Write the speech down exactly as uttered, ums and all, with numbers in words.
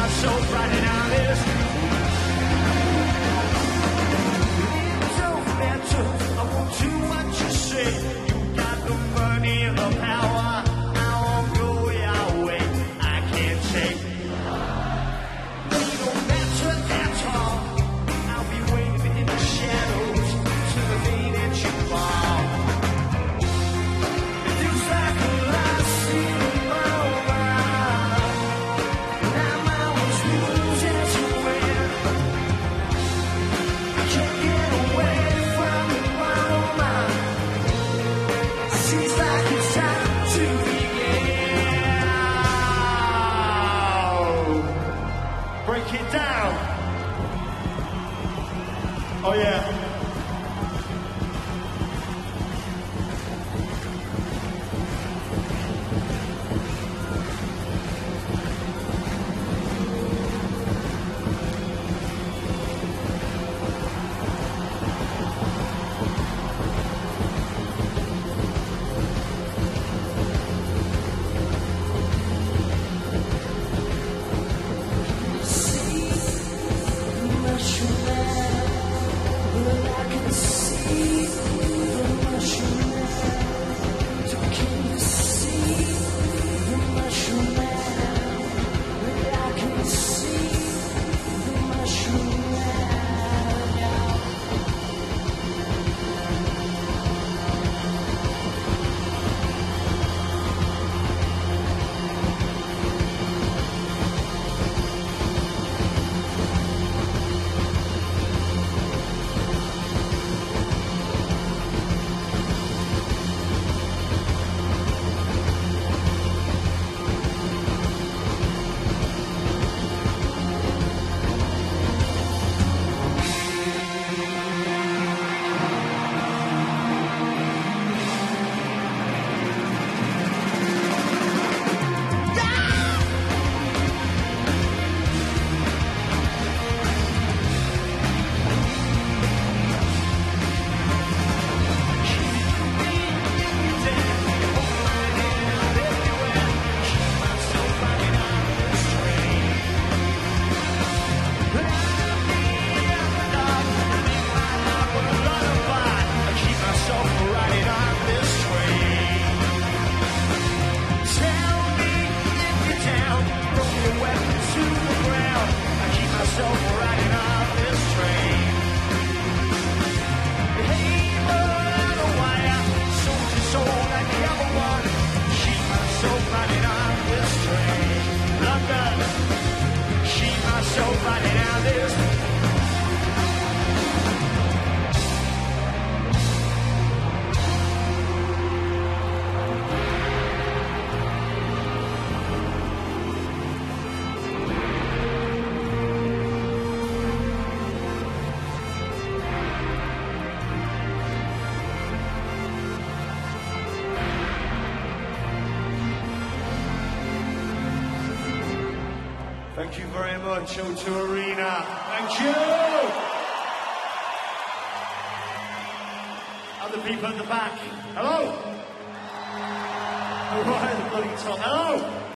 myself riding out this. It don't matter, I want to what you say. You got the money and the power. I won't go your way, I can't take. It don't matter at all. I'll be waiting in the shadows till the day that you fall. It feels like a lost cinema. Now I was losing to win. I can't get away from the moment. Seems like it's time to begin. Break it down. Oh yeah. Thank you very much, O two Arena. Thank you! Other people at the back. Hello? Oh, right, the bloody top. Hello?